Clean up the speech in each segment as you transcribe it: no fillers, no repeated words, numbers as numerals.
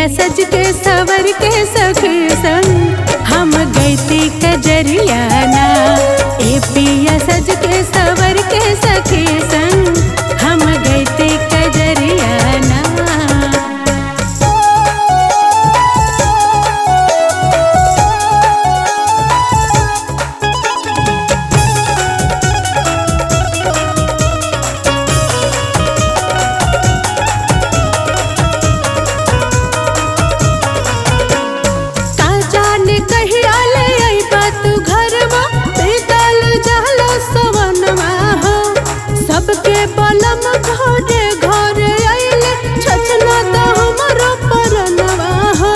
पिया सज के सवर के सखी संग हम गईती कजरियाना। ए पिया सज के सवर के सखी संग हम गईती कजरियाना। सबके बलम घरे घरे आइले छछना तो हमरो परनवा हो।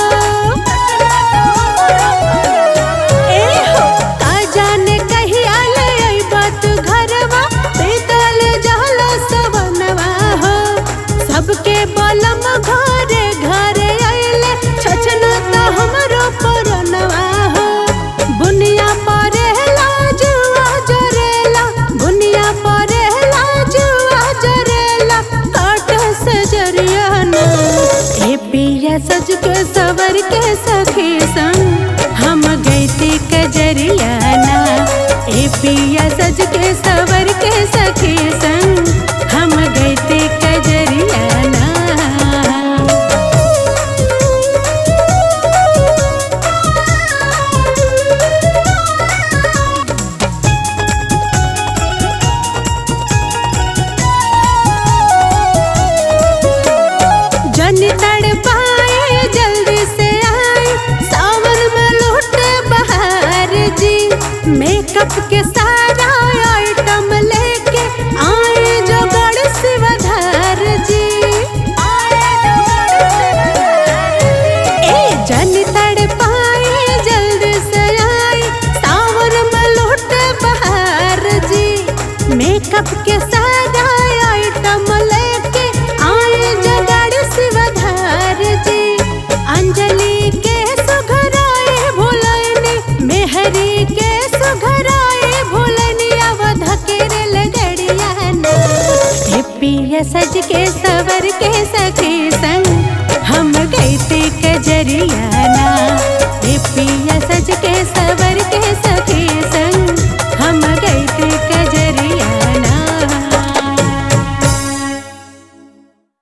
ए हो का जाने कहिया ले अइबा तू घरवा बीतल जहला सवनवा हो। सबके बलम घरे घरे आइले छछना तो हमरो परनवा हो। बुनिया परेला जुआ जरेला बुनिया परेला जुआ जरेला काट से जरियाना। ए पिया सज के सवर के सखी संग हम गईती कजरियाना। ए पिया सज के सवर के सखी संग हम गईती कजरियाना। जनी तड़ पाए जल्दी से आए सावन में लूटे बहार जी। मेकअप के सारा आइटम लेके आए जो गढ़ शिवधार जी। ए जनी तड़ पाए जल्दी से आए सावन में लूटे बहार जी। मेकअप के सारा आइटम लेके आए जो शिवधार जी। अंजलि के सुघराए भोलैनी मेहरी के सुघराए भोलैनी अवध के रेलगड़ियाना। पिया सज के सवर के सखी संग